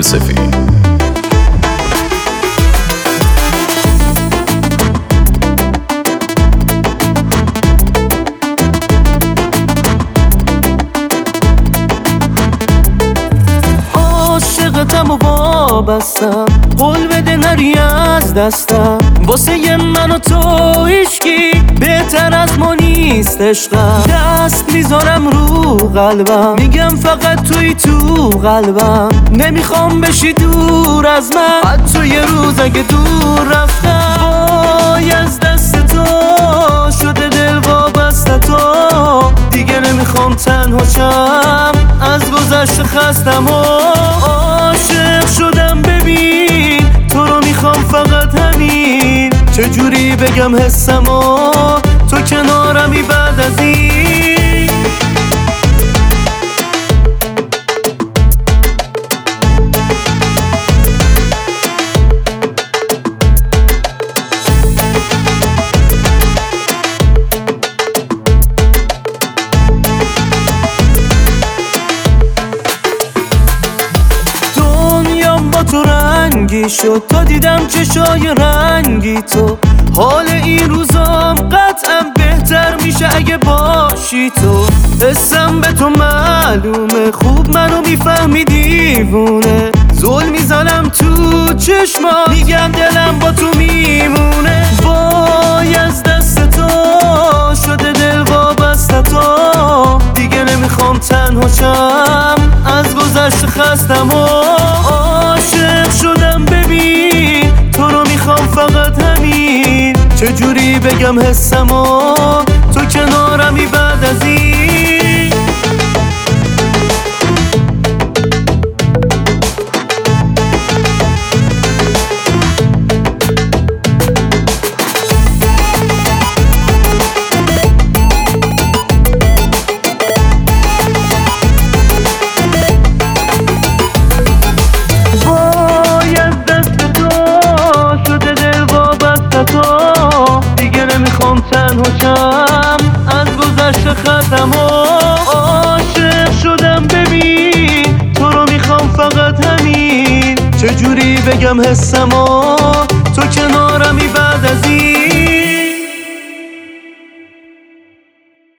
یوسفی. عاشقتم و وابستم، قول بده نری از دستم. واسه من و تو هیچکی بهتر از ما نیست عشقم. دست میذارم رو قلبم، میگم فقط توی تو قلبم. نمیخوام بشی دور از من، حتی یه روز اگه دور رفتم. وای از دست تو شده دل وابسته تو، دیگه نمیخوام تنها شم، از گذشته خستم و عاشق شدم. ببین تو رو میخوام فقط همین، چجوری بگم حسم و تو کنارمی بعد از این. تو رنگی شد تا دیدم چشای رنگی تو. حال این روزام قطعا بهتر میشه اگه باشی تو. حسم به تو معلومه، خوب منو میفهمی دیوونه. زل میزنم تو چشما، میگم دلم با تو میمونه. وای از دست تو شده دل وابسته تو، دیگه نمیخوام تنها شم، از گذشته خستم و عاشق شدم. ببین تو رو میخوام فقط همین، چجوری بگم حسم و تو کنارمی بعد از این. دیگه نمیخوام تنها شم، از گذشته خستم و عاشق شدم. ببین تو رو میخوام فقط همین، چجوری بگم حسم و تو کنارمی بعد از این.